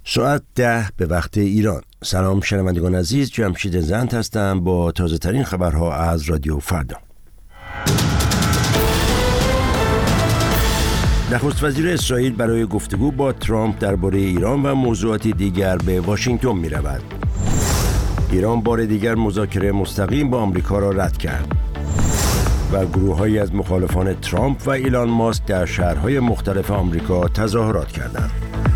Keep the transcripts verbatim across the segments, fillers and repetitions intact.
ساعت ده به وقت ایران. سلام شنوندگان عزیز، جمشید زند هستم با تازه ترین خبرها از رادیو فردا. نخست وزیر اسرائیل برای گفتگو با ترامپ درباره ایران و موضوعات دیگر به واشنگتن می رود. ایران بار دیگر مذاکره مستقیم با آمریکا را رد کرد و گروه‌هایی از مخالفان ترامپ و ایلان ماسک در شهرهای مختلف آمریکا تظاهرات کردند.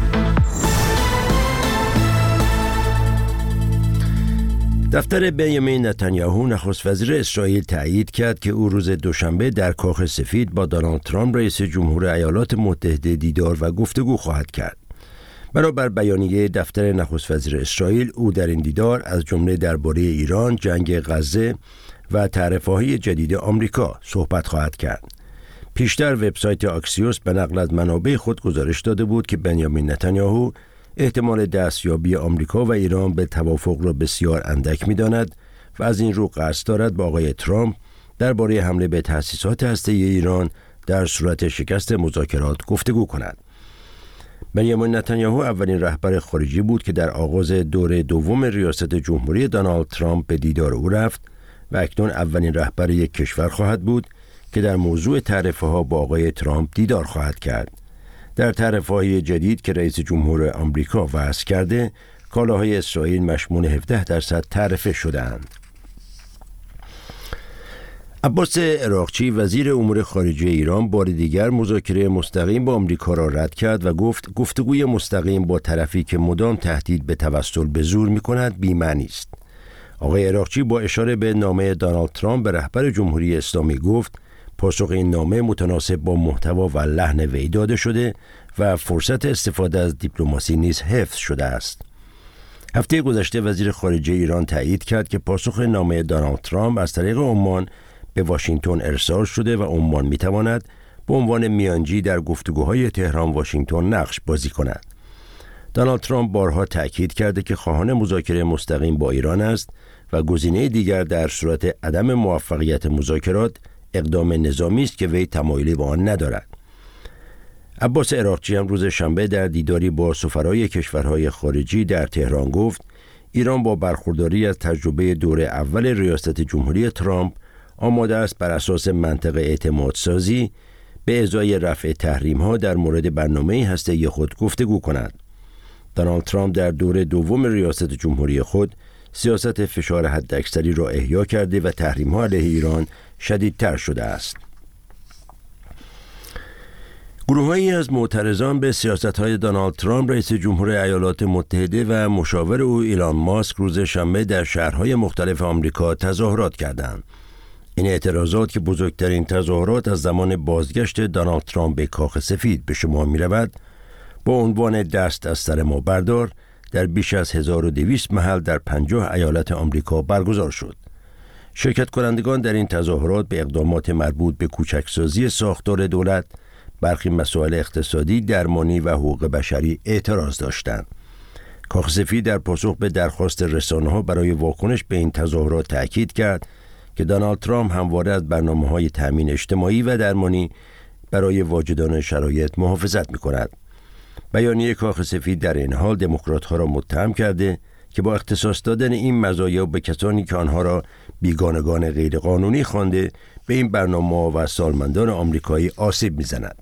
دفتر بنیامین نتانیاهو نخست وزیر اسرائیل تأیید کرد که او روز دوشنبه در کاخ سفید با دونالد ترامپ رئیس جمهور ایالات متحده دیدار و گفتگو خواهد کرد. بنابر بیانیه دفتر نخست وزیر اسرائیل، او در این دیدار از جمله درباره ایران، جنگ غزه و تعرفه‌های جدید آمریکا صحبت خواهد کرد. پیشتر وبسایت آکسیوس به نقل از منابع خود گزارش داده بود که بنیامین نتانیاهو احتمال دستیابی آمریکا و ایران به توافق را بسیار اندک می‌داند و از این رو قصد دارد با آقای ترامپ درباره حمله به تأسیسات هسته‌ای ایران در صورت شکست مذاکرات گفتگو کند. بنیامین نتانیاهو اولین رهبر خارجی بود که در آغاز دور دوم ریاست جمهوری دونالد ترامپ به دیدار او رفت و اکنون اولین رهبر یک کشور خواهد بود که در موضوع تعرفه‌ها با آقای ترامپ دیدار خواهد کرد. در تعرفه‌های جدید که رئیس جمهور آمریکا وضع کرده، کالاهای اسرائیل مشمول هفده درصد تعرفه شده‌اند. عباس عراقچی وزیر امور خارجه ایران بار دیگر مذاکره مستقیم با آمریکا را رد کرد و گفت گفتگوی مستقیم با طرفی که مدام تهدید به توسل به زور می‌کند بی‌معنی است. آقای عراقچی با اشاره به نامه دونالد ترامپ به رهبر جمهوری اسلامی گفت پاسخ این نامه متناسب با محتوا و لحن وی داده شده و فرصت استفاده از دیپلماسی نیز حفظ شده است. هفته گذشته وزیر خارجه ایران تایید کرد که پاسخ نامه دونالد ترامپ از طریق عمان به واشنگتن ارسال شده و عمان میتواند به عنوان میانجی در گفتگوهای تهران واشنگتن نقش بازی کند. دونالد ترامپ بارها تأکید کرده که خواهان مذاکره مستقیم با ایران است و گزینه دیگر در صورت عدم موفقیت مذاکرات اقدام نظامی است که وی تمایلی به آن ندارد. عباس عراقچی هم روز شنبه در دیداری با سفرای کشورهای خارجی در تهران گفت ایران با برخورداری از تجربه دور اول ریاست جمهوری ترامپ آماده است بر اساس منطق اعتمادسازی به ازای رفع تحریم‌ها در مورد برنامه هسته‌ای خود گفتگو کند. دونالد ترامپ در دور دوم ریاست جمهوری خود سیاست فشار حداکثری را احیا کرده و تحریم‌ها علیه ایران شدیدتر شده است. گروه‌هایی از معترضان به سیاست‌های دونالد ترامپ رئیس جمهور ایالات متحده و مشاور او ایلان ماسک روز شنبه در شهرهای مختلف آمریکا تظاهرات کردند. این اعتراضات که بزرگترین تظاهرات از زمان بازگشت دونالد ترامپ به کاخ سفید به شمار می‌رود، با عنوان دست از سر ما بردار در بیش از هزار و دویست محل در پنجاه ایالت آمریکا برگزار شد. شرکت کنندگان در این تظاهرات به اقدامات مربوط به کوچکسازی ساختار دولت، برخی مسائل اقتصادی، درمانی و حقوق بشری اعتراض داشتند. کاخ سفید در پاسخ به درخواست رسانه‌ها برای واکنش به این تظاهرات تأکید کرد که دونالد ترامپ همواره از برنامه‌های تأمین اجتماعی و درمانی برای واجدان شرایط محافظت می‌کند. بیانیه کاخ سفید در این حال دموکرات‌ها را متهم کرده که با اختصاص دادن این مزایا به کسانی که آنها را بیگانگان غیرقانونی خوانده به این برنامه و سالمندان آمریکایی آسیب می‌زند.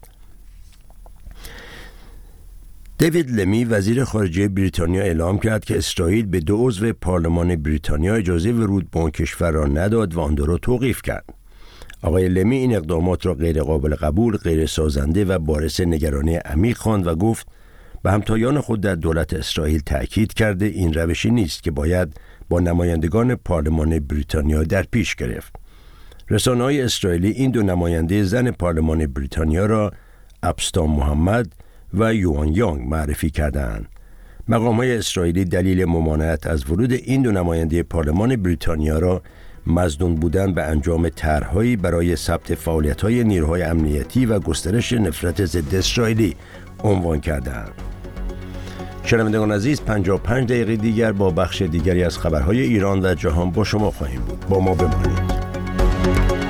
دیوید لمی وزیر خارجه بریتانیا اعلام کرد که اسرائیل به دو عضو پارلمان بریتانیا اجازه ورود به آن کشور را نداد و آن را توقیف کرد. آقای لمی این اقدامات را غیر قابل قبول، غیر سازنده و باعث نگرانی عمیق خواند و گفت به همتایان خود در دولت اسرائیل تأکید کرده این روشی نیست که باید با نمایندگان پارلمان بریتانیا در پیش گرفت. رسانه‌های اسرائیلی این دو نماینده زن پارلمان بریتانیا را ابستان محمد و یوان یانگ معرفی کردند. مقام‌های اسرائیلی دلیل ممانعت از ورود این دو نماینده پارلمان بریتانیا را مظنون بودن به انجام طرح‌هایی برای ثبت فعالیت‌های نیروهای امنیتی و گسترش نفرت ضد اسرائیلی عنوان کردند. شنوندگان عزیز، پنجاه و پنج دقیقه دیگر با بخش دیگری از خبرهای ایران و جهان با شما خواهیم بود. با ما بمانید.